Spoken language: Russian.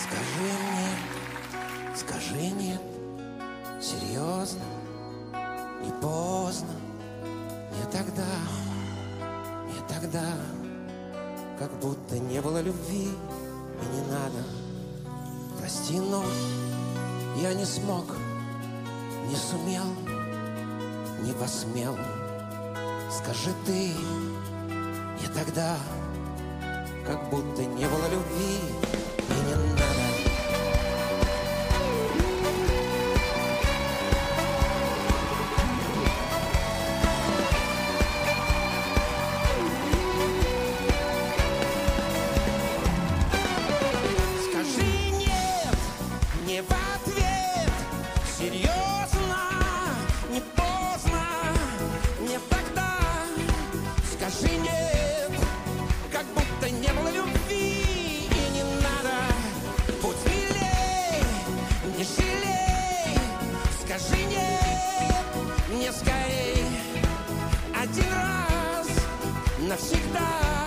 Скажи нет, серьезно, не поздно, не тогда, как будто не было любви и не надо. Прости, но я не смог, не сумел, не посмел. Скажи ты, не тогда, как будто не было любви и не надо. Не в ответ, серьезно, не поздно, не тогда. Скажи нет, как будто не было любви и не надо. Будь смелей, не жалей. Скажи нет, не скорей. Один раз навсегда.